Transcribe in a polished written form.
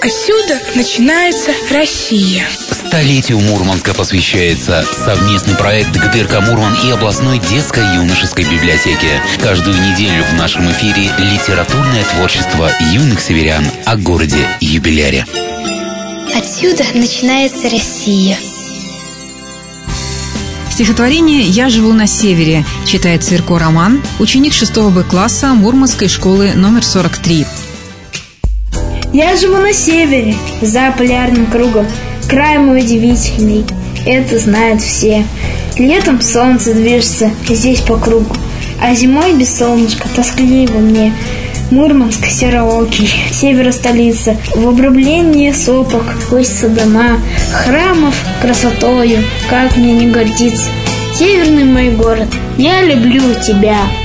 Отсюда начинается Россия. Столетию Мурманска посвящается совместный проект ГДРК Мурман и областной детско-юношеской библиотеки. Каждую неделю в нашем эфире литературное творчество юных северян о городе-юбиляре. Отсюда начинается Россия. Стихотворение «Я живу на севере» читает Цверко Роман, ученик 6 Б-класса Мурманской школы номер 43. Я живу на севере, за полярным кругом. Край мой удивительный, это знают все. Летом солнце движется здесь по кругу, а зимой без солнышка тоскливо мне. Мурманск сероокий, северо-столица, в обрамлении сопок хочется дома, храмов красотою, как мне не гордиться. Северный мой город, я люблю тебя.